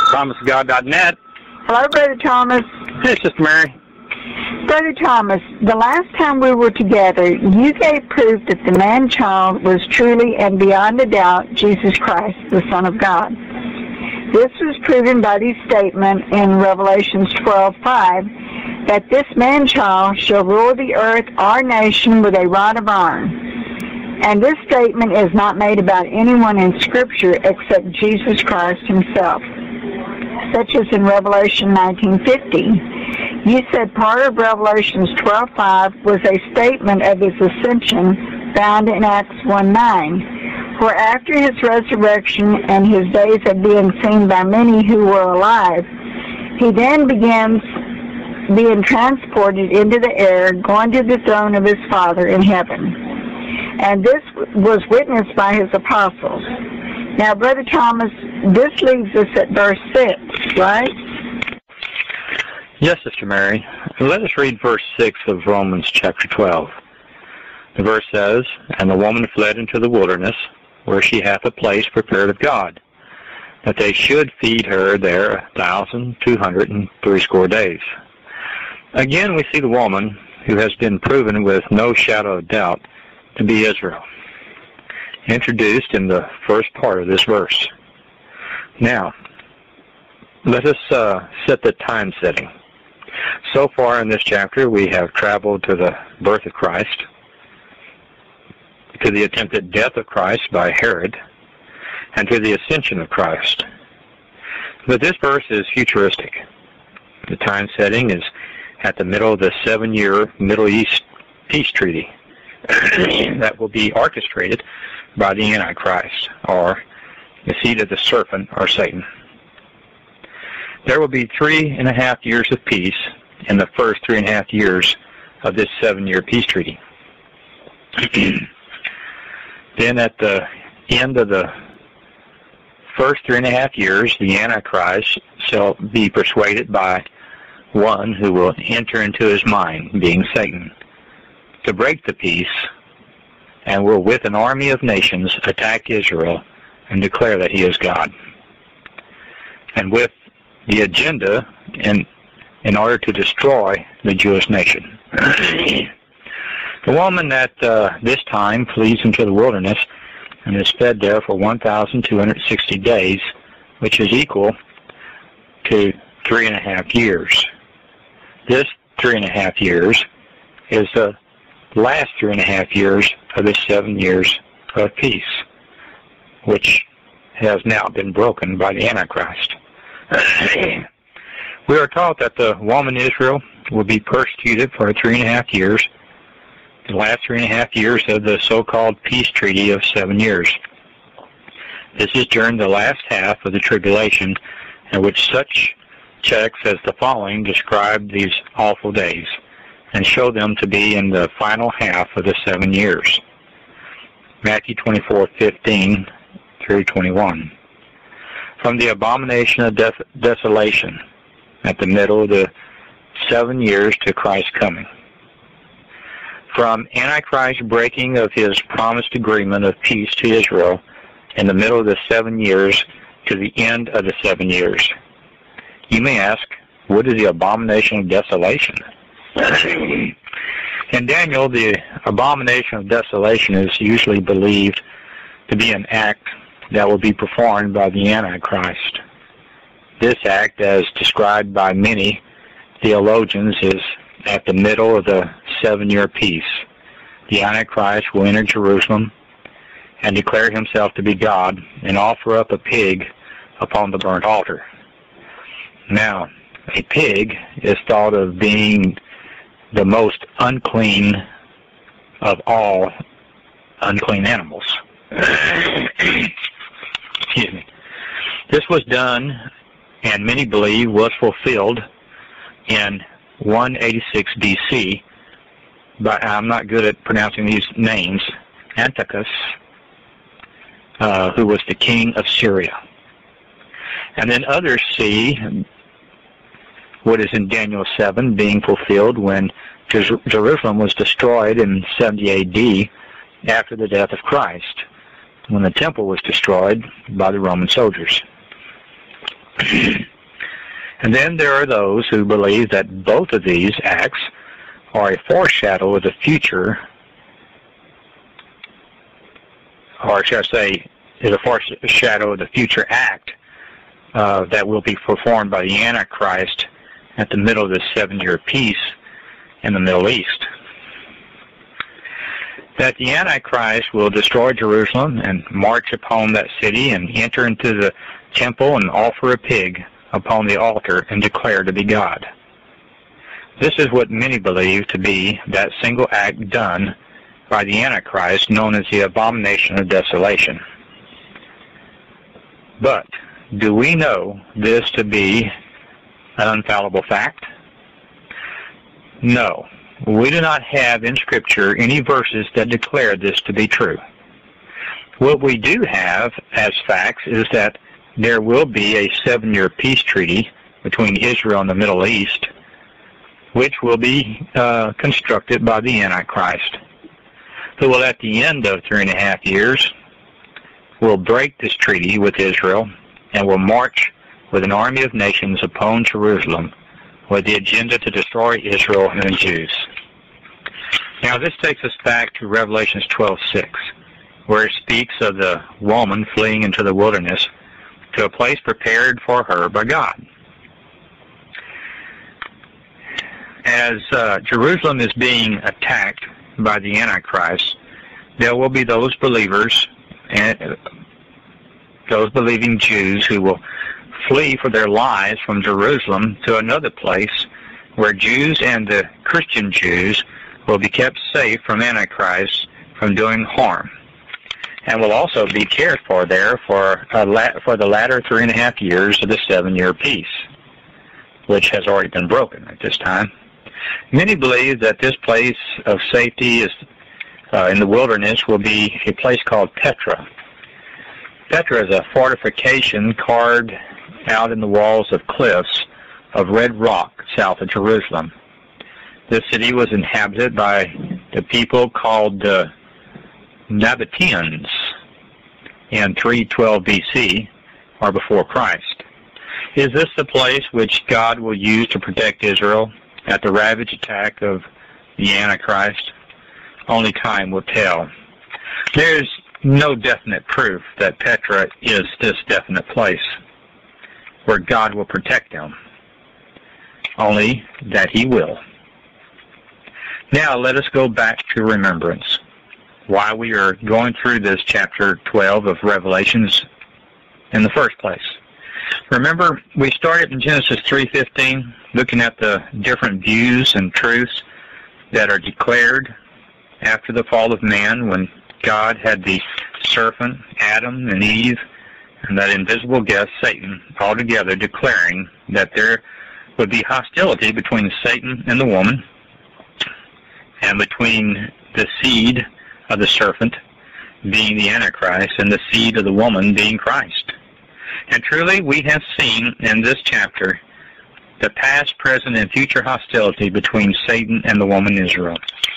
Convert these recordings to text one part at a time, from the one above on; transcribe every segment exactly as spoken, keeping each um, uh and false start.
Thomas God dot net. Hello, Brother Thomas. Hey, Sister Mary. Brother Thomas, the last time we were together, you gave proof that the man-child was truly and beyond a doubt Jesus Christ, the Son of God. This was proven by the statement in Revelations twelve five that this man-child shall rule the earth, our nation, with a rod of iron. And this statement is not made about anyone in Scripture except Jesus Christ himself, such as in Revelation nineteen fifty. You said part of Revelations twelve five was a statement of his ascension found in Acts one nine. For after his resurrection and his days of being seen by many who were alive, he then begins being transported into the air, going to the throne of his Father in heaven. And this was witnessed by his apostles. Now, Brother Thomas, this leaves us at verse six, right? Yes, Sister Mary. Let us read verse six of Romans chapter twelve. The verse says, "And the woman fled into the wilderness, where she hath a place prepared of God, that they should feed her there a thousand two hundred and threescore days." Again, we see the woman who has been proven with no shadow of doubt to be Israel, introduced in the first part of this verse. Now, let us uh, set the time setting. So far in this chapter, we have traveled to the birth of Christ, to the attempted death of Christ by Herod, and to the ascension of Christ. But this verse is futuristic. The time setting is at the middle of the seven-year Middle East peace treaty that will be orchestrated by the Antichrist, or the seed of the serpent, or Satan. There will be three and a half years of peace in the first three and a half years of this seven-year peace treaty. Then at the end of the first three and a half years, the Antichrist shall be persuaded by one who will enter into his mind, being Satan, to break the peace, and will with an army of nations attack Israel and declare that he is God. And with the agenda in, in order to destroy the Jewish nation. The woman at uh, this time flees into the wilderness and is fed there for one thousand two hundred sixty days, which is equal to three and a half years. This three and a half years is the last three and a half years of the seven years of peace, which has now been broken by the Antichrist. We are taught that the woman Israel will be persecuted for three and a half years, the last three and a half years of the so-called peace treaty of seven years. This is during the last half of the tribulation, in which such texts as the following describe these awful days and show them to be in the final half of the seven years. Matthew twenty-four fifteen through twenty-one. From the abomination of des desolation, at the middle of the seven years to Christ's coming. From Antichrist's breaking of his promised agreement of peace to Israel in the middle of the seven years to the end of the seven years. You may ask, what is the abomination of desolation? In Daniel, the abomination of desolation is usually believed to be an act that will be performed by the Antichrist. This act, as described by many theologians, is at the middle of the seven-year peace. The Antichrist will enter Jerusalem and declare himself to be God and offer up a pig upon the burnt altar. Now, a pig is thought of being the most unclean of all unclean animals. Excuse me. This was done, and many believe was fulfilled in one eighty-six B C, but I'm not good at pronouncing these names, Antiochus, uh, who was the king of Syria. And then others see what is in Daniel seven being fulfilled when Jer Jerusalem was destroyed in seventy A D after the death of Christ, when the temple was destroyed by the Roman soldiers. And then there are those who believe that both of these acts are a foreshadow of the future, or should I say, is a foreshadow of the future act uh, that will be performed by the Antichrist at the middle of this seven-year peace in the Middle East. That the Antichrist will destroy Jerusalem and march upon that city and enter into the temple and offer a pig upon the altar and declare to be God. This is what many believe to be that single act done by the Antichrist, known as the abomination of desolation. But do we know this to be an infallible fact? No. We do not have in Scripture any verses that declare this to be true. What we do have as facts is that there will be a seven-year peace treaty between Israel and the Middle East, which will be uh, constructed by the Antichrist, who will at the end of three and a half years will break this treaty with Israel and will march with an army of nations upon Jerusalem with the agenda to destroy Israel and the Jews. Now this takes us back to Revelation twelve six, where it speaks of the woman fleeing into the wilderness to a place prepared for her by God. As uh, Jerusalem is being attacked by the Antichrist, there will be those believers and those believing Jews who will flee for their lives from Jerusalem to another place where Jews and the Christian Jews will be kept safe from Antichrist from doing harm, and will also be cared for there for a la for the latter three and a half years of the seven-year peace, which has already been broken at this time. Many believe that this place of safety is uh, in the wilderness will be a place called Petra. Petra is a fortification carved out in the walls of cliffs of red rock south of Jerusalem. This city was inhabited by the people called the uh, Nabateans in three twelve B C, or before Christ. Is this the place which God will use to protect Israel at the ravage attack of the Antichrist? Only time will tell. There's no definite proof that Petra is this definite place where God will protect them, only that He will. Now let us go back to remembrance, why we are going through this chapter twelve of Revelations in the first place. Remember, we started in Genesis three fifteen, looking at the different views and truths that are declared after the fall of man, when God had the serpent, Adam and Eve, and that invisible guest, Satan, all together declaring that there would be hostility between Satan and the woman, and between the seed of the serpent being the Antichrist and the seed of the woman being Christ. And truly we have seen in this chapter the past, present, and future hostility between Satan and the woman Israel.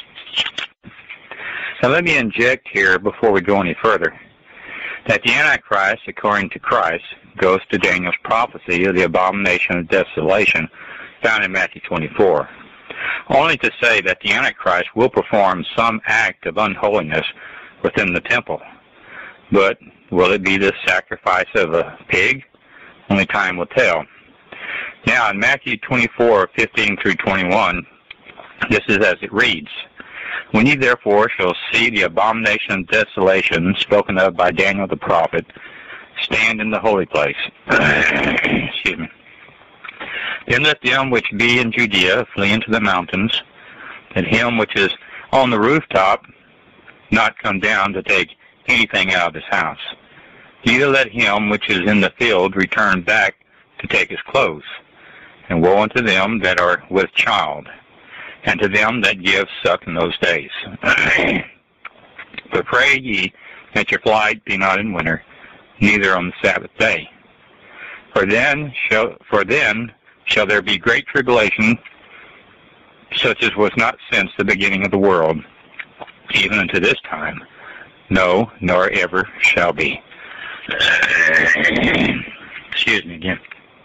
Now let me inject here before we go any further that the Antichrist, according to Christ, goes to Daniel's prophecy of the abomination of desolation found in Matthew twenty-four. Only to say that the Antichrist will perform some act of unholiness within the temple. But will it be the sacrifice of a pig? Only time will tell. Now in Matthew twenty-four, fifteen through twenty-one, this is as it reads, "When ye therefore shall see the abomination of desolation spoken of by Daniel the prophet stand in the holy place," excuse me, "then let them which be in Judea flee into the mountains, and him which is on the rooftop not come down to take anything out of his house. Neither let him which is in the field return back to take his clothes. And woe unto them that are with child, and to them that give suck in those days. But pray ye that your flight be not in winter, neither on the Sabbath day. For then shall, for then shall there be great tribulation, such as was not since the beginning of the world, even unto this time, no, nor ever shall be." Excuse me again.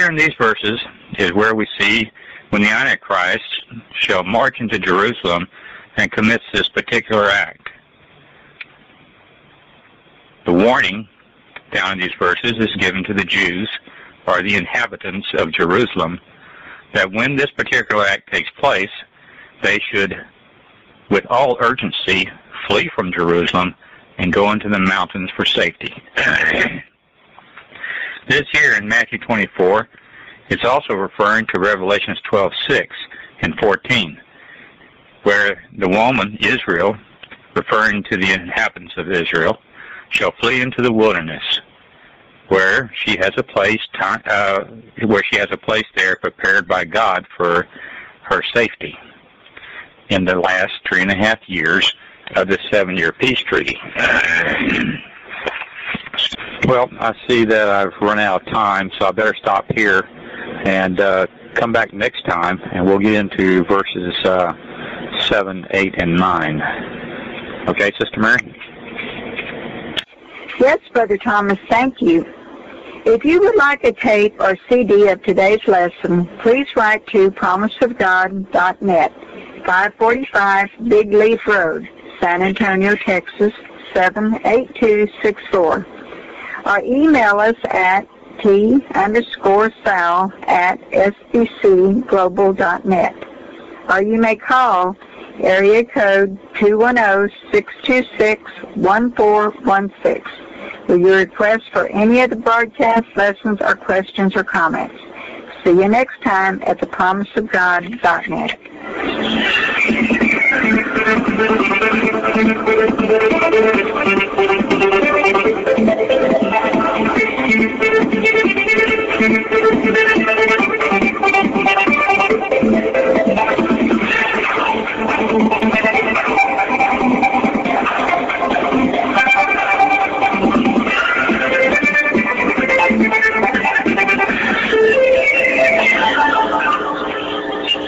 here in these verses is where we see when the Antichrist shall march into Jerusalem and commits this particular act. The warning down in these verses is given to the Jews, or the inhabitants of Jerusalem, that when this particular act takes place, they should, with all urgency, flee from Jerusalem and go into the mountains for safety. This here in Matthew twenty-four, it's also referring to Revelations twelve six and fourteen, where the woman, Israel, referring to the inhabitants of Israel, shall flee into the wilderness, where she has a place, uh, where she has a place there prepared by God for her safety in the last three and a half years of the seven-year peace treaty. Well, I see that I've run out of time, so I better stop here and uh, come back next time, and we'll get into verses uh, seven, eight, and nine. Okay, Sister Mary? Yes, Brother Thomas, thank you. If you would like a tape or C D of today's lesson, please write to promise of god dot net, five forty-five Big Leaf Road, San Antonio, Texas, seven eight two six four. Or email us at t underscore sal at sbcglobal dot net. Or you may call area code two one zero, six two six, one four one six with your request for any of the broadcast lessons or questions or comments. See you next time at the promise of god dot net.